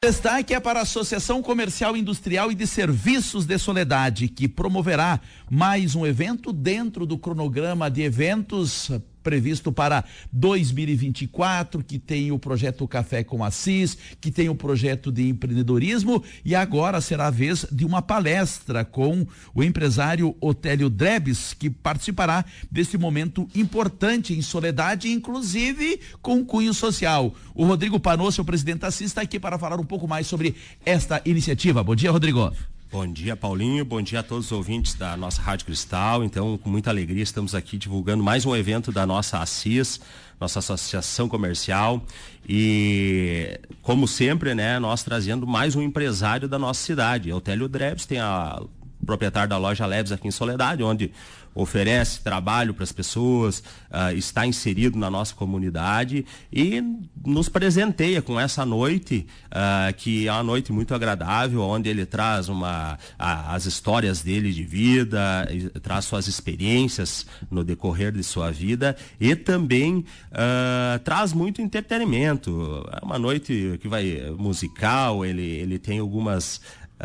Destaque é para a Associação Comercial, Industrial e de Serviços de Soledade, que promoverá mais um evento dentro do cronograma de eventos previsto para 2024, que tem o projeto Café com Assis, que tem o projeto de empreendedorismo, e agora será a vez de uma palestra com o empresário Otélio Drebs, que participará desse momento importante em Soledade, inclusive com cunho social. O Rodrigo Panossi, o presidente da Assis, está aqui para falar um pouco mais sobre esta iniciativa. Bom dia, Rodrigo. Bom dia, Paulinho. Bom dia a todos os ouvintes da nossa Rádio Cristal. Então, com muita alegria, estamos aqui divulgando mais um evento da nossa Assis, nossa associação comercial. E, como sempre, né, nós trazendo mais um empresário da nossa cidade. Otélio Drebs tem o proprietário da loja Leves aqui em Soledade, onde oferece trabalho para as pessoas, está inserido na nossa comunidade e nos presenteia com essa noite, que é uma noite muito agradável, onde ele traz as histórias dele de vida, traz suas experiências no decorrer de sua vida e também traz muito entretenimento. É uma noite que vai musical, ele tem alguns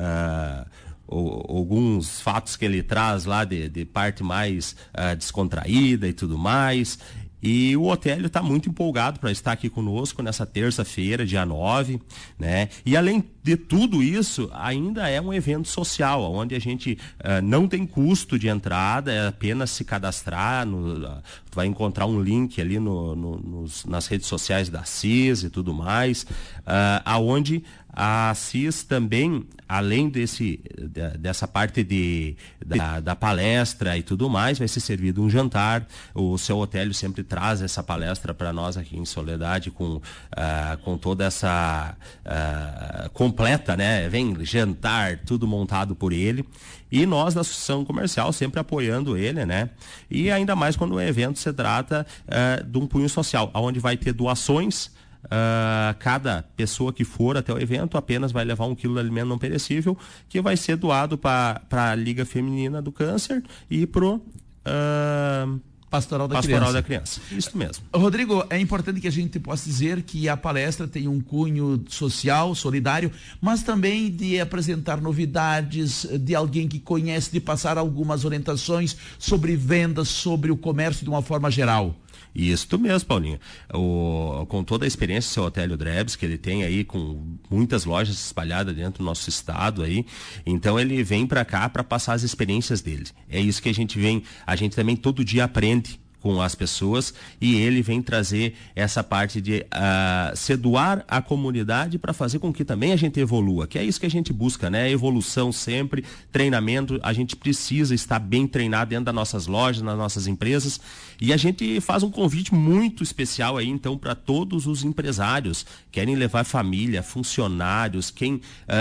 fatos que ele traz lá de parte mais descontraída e tudo mais. E o Otélio está muito empolgado para estar aqui conosco nessa terça-feira, dia 9, né? E além de tudo isso, ainda é um evento social, onde a gente não tem custo de entrada, é apenas se cadastrar. Tu vai encontrar um link ali nas redes sociais da CIS e tudo mais, aonde a CIS também, além dessa parte da palestra e tudo mais, vai ser servido um jantar. O seu Otélio sempre traz essa palestra para nós aqui em Soledade com toda essa completa, né? Vem jantar, tudo montado por ele. E nós da Associação Comercial sempre apoiando ele, né? E ainda mais quando o evento se trata de um cunho social, onde vai ter doações. Cada pessoa que for até o evento apenas vai levar 1 quilo de alimento não perecível, que vai ser doado para a Liga Feminina do Câncer e pro Pastoral da Criança. Isso mesmo. Rodrigo, é importante que a gente possa dizer que a palestra tem um cunho social, solidário, mas também de apresentar novidades, de alguém que conhece, de passar algumas orientações sobre vendas, sobre o comércio de uma forma geral. Isso mesmo, Paulinho. Com toda a experiência do seu Otélio Drebs, que ele tem aí com muitas lojas espalhadas dentro do nosso estado aí, então ele vem para cá para passar as experiências dele. É isso que a gente também todo dia aprende com as pessoas, e ele vem trazer essa parte de se doar à comunidade para fazer com que também a gente evolua, que é isso que a gente busca, né? Evolução sempre, treinamento. A gente precisa estar bem treinado dentro das nossas lojas, nas nossas empresas, e a gente faz um convite muito especial aí, então, para todos os empresários que querem levar família, funcionários, quem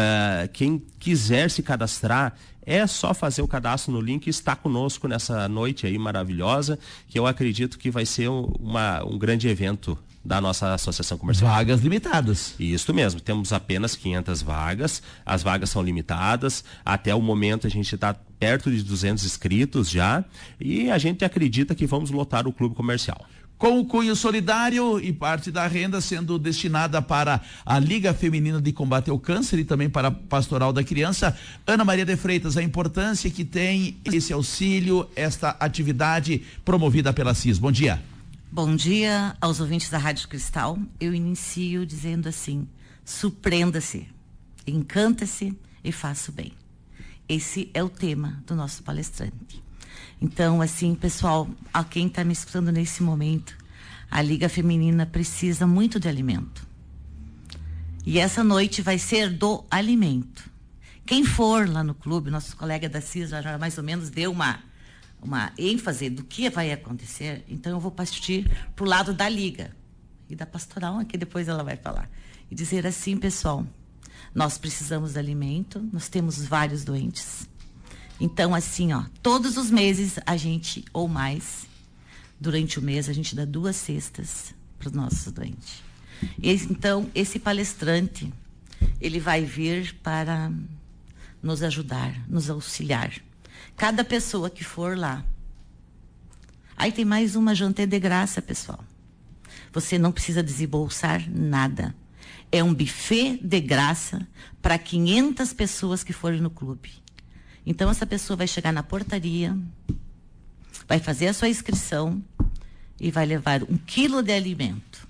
quiser se cadastrar. É só fazer o cadastro no link e estar conosco nessa noite aí maravilhosa, que eu acredito que vai ser um grande evento da nossa Associação Comercial. Vagas limitadas. Isso mesmo, temos apenas 500 vagas, as vagas são limitadas, até o momento a gente está perto de 200 inscritos já, e a gente acredita que vamos lotar o clube comercial. Com o cunho solidário e parte da renda sendo destinada para a Liga Feminina de Combate ao Câncer e também para a Pastoral da Criança. Ana Maria de Freitas, a importância que tem esse auxílio, esta atividade promovida pela CIS. Bom dia. Bom dia aos ouvintes da Rádio Cristal. Eu inicio dizendo assim: surpreenda-se, encanta-se e faça o bem. Esse é o tema do nosso palestrante. Então, assim, pessoal, a quem está me escutando nesse momento, a Liga Feminina precisa muito de alimento. E essa noite vai ser do alimento. Quem for lá no clube, nosso colega da CIS já mais ou menos deu uma ênfase do que vai acontecer, então eu vou partir para o lado da Liga e da Pastoral, que depois ela vai falar. E dizer assim, pessoal, nós precisamos de alimento, nós temos vários doentes. Então, assim, todos os meses a gente, ou mais, durante o mês, a gente dá 2 cestas para os nossos doentes. Então, esse palestrante, ele vai vir para nos ajudar, nos auxiliar. Cada pessoa que for lá. Aí tem mais uma janta de graça, pessoal. Você não precisa desembolsar nada. É um buffet de graça para 500 pessoas que forem no clube. Então, essa pessoa vai chegar na portaria, vai fazer a sua inscrição e vai levar 1 quilo de alimento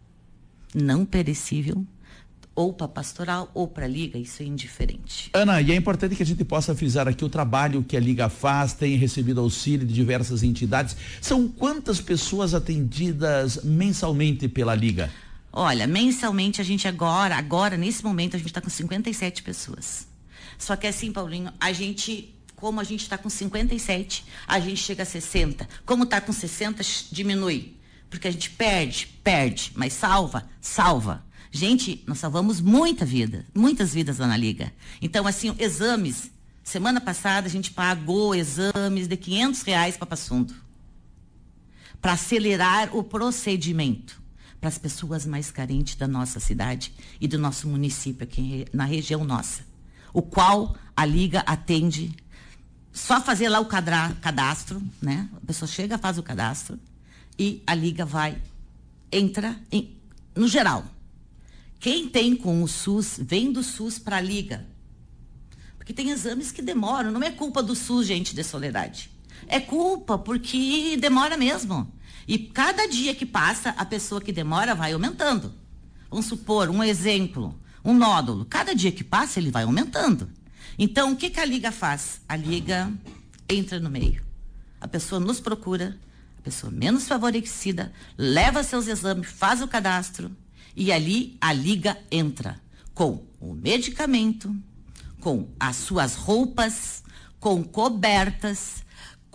não perecível, ou para pastoral ou para a Liga, isso é indiferente. Ana, e é importante que a gente possa frisar aqui o trabalho que a Liga faz, tem recebido auxílio de diversas entidades. São quantas pessoas atendidas mensalmente pela Liga? Olha, mensalmente a gente agora nesse momento a gente está com 57 pessoas. Só que assim, Paulinho, como a gente está com 57, a gente chega a 60. Como está com 60, diminui. Porque a gente perde, mas salva. Gente, nós salvamos muitas vidas lá na Liga. Então, assim, exames. Semana passada a gente pagou exames de R$500 para Passo Fundo. Para acelerar o procedimento para as pessoas mais carentes da nossa cidade e do nosso município, aqui na região nossa. O qual a Liga atende, só fazer lá o cadastro, né? A pessoa chega, faz o cadastro e a Liga entra no geral. Quem tem com o SUS, vem do SUS para a Liga. Porque tem exames que demoram. Não é culpa do SUS, gente, de Soledade. É culpa porque demora mesmo. E cada dia que passa, a pessoa que demora vai aumentando. Vamos supor, um exemplo, um nódulo. Cada dia que passa, ele vai aumentando. Então, o que a Liga faz? A Liga entra no meio. A pessoa nos procura, a pessoa menos favorecida, leva seus exames, faz o cadastro. E ali a Liga entra com o medicamento, com as suas roupas, com cobertas,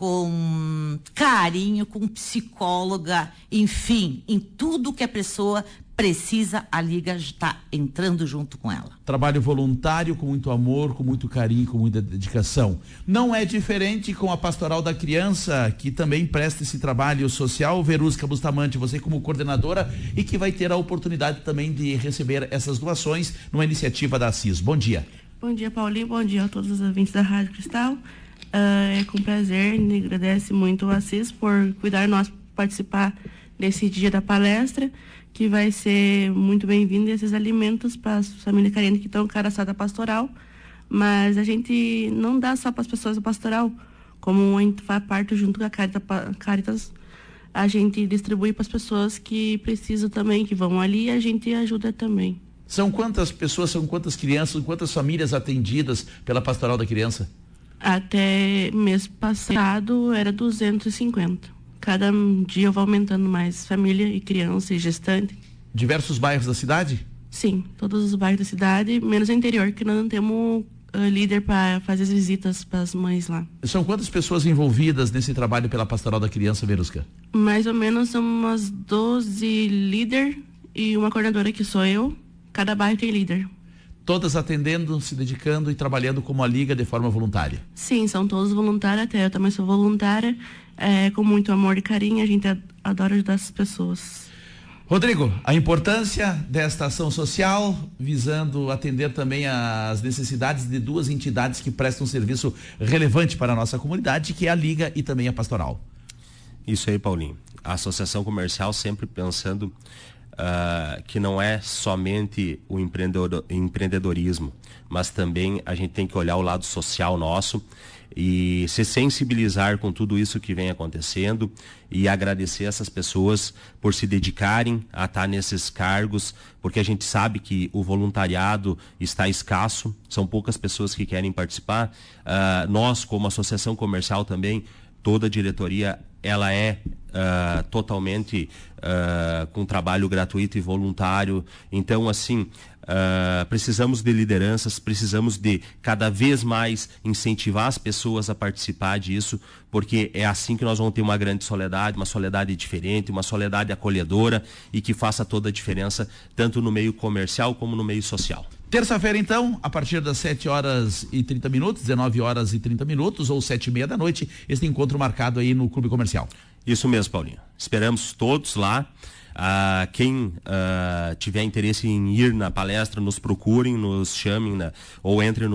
com carinho, com psicóloga, enfim, em tudo que a pessoa precisa, a Liga está entrando junto com ela. Trabalho voluntário, com muito amor, com muito carinho, com muita dedicação. Não é diferente com a Pastoral da Criança, que também presta esse trabalho social. Verusca Bustamante, você como coordenadora e que vai ter a oportunidade também de receber essas doações numa iniciativa da Assis. Bom dia. Bom dia, Paulinho. Bom dia a todos os ouvintes da Rádio Cristal. É com prazer, e agradece muito o Assis por cuidar de nós participar desse dia da palestra, que vai ser muito bem-vindo esses alimentos para as famílias carentes que estão cadastradas da pastoral, mas a gente não dá só para as pessoas da pastoral, como a gente faz parte junto com a Caritas, a gente distribui para as pessoas que precisam também, que vão ali, e a gente ajuda também. São quantas pessoas, são quantas crianças, quantas famílias atendidas pela Pastoral da Criança? Até mês passado era 250. Cada dia eu vou aumentando mais família e criança e gestante. Diversos bairros da cidade? Sim, todos os bairros da cidade, menos o interior, que nós não temos líder para fazer as visitas para as mães lá. São quantas pessoas envolvidas nesse trabalho pela Pastoral da Criança, Verusca? Mais ou menos são umas 12 líderes e uma coordenadora que sou eu. Cada bairro tem líder. Todas atendendo, se dedicando e trabalhando como a Liga de forma voluntária? Sim, são todos voluntários, até eu também sou voluntária, com muito amor e carinho, a gente adora ajudar as pessoas. Rodrigo, a importância desta ação social, visando atender também às necessidades de duas entidades que prestam um serviço relevante para a nossa comunidade, que é a Liga e também a Pastoral. Isso aí, Paulinho. A Associação Comercial sempre pensando que não é somente o empreendedorismo, mas também a gente tem que olhar o lado social nosso e se sensibilizar com tudo isso que vem acontecendo e agradecer essas pessoas por se dedicarem a estar nesses cargos, porque a gente sabe que o voluntariado está escasso, são poucas pessoas que querem participar. Nós, como associação comercial também, toda a diretoria, ela é totalmente com trabalho gratuito e voluntário. Então, assim, precisamos de lideranças, precisamos de cada vez mais incentivar as pessoas a participar disso, porque é assim que nós vamos ter uma grande soledade, uma soledade diferente, uma soledade acolhedora e que faça toda a diferença, tanto no meio comercial como no meio social. Terça-feira, então, a partir das 7h30, 19h30, ou 7h30 da noite, esse encontro marcado aí no Clube Comercial. Isso mesmo, Paulinho. Esperamos todos lá. Quem tiver interesse em ir na palestra, nos procurem, nos chamem, ou entrem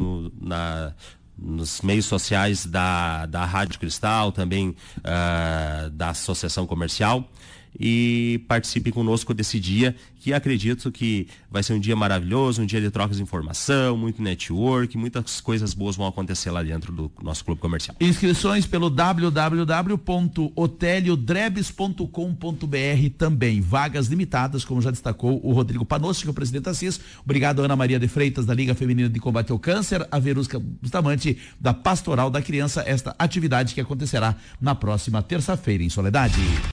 nos meios sociais da Rádio Cristal, também da Associação Comercial. e participem conosco desse dia, que acredito que vai ser um dia maravilhoso, um dia de trocas de informação, muito network, muitas coisas boas vão acontecer lá dentro do nosso clube comercial. Inscrições pelo www.oteliodrebs.com.br também. Vagas limitadas, como já destacou o Rodrigo Panossi, que é o presidente da CIS. Obrigado, Ana Maria de Freitas, da Liga Feminina de Combate ao Câncer, a Verusca Bustamante, da Pastoral da Criança, esta atividade que acontecerá na próxima terça-feira em Soledade.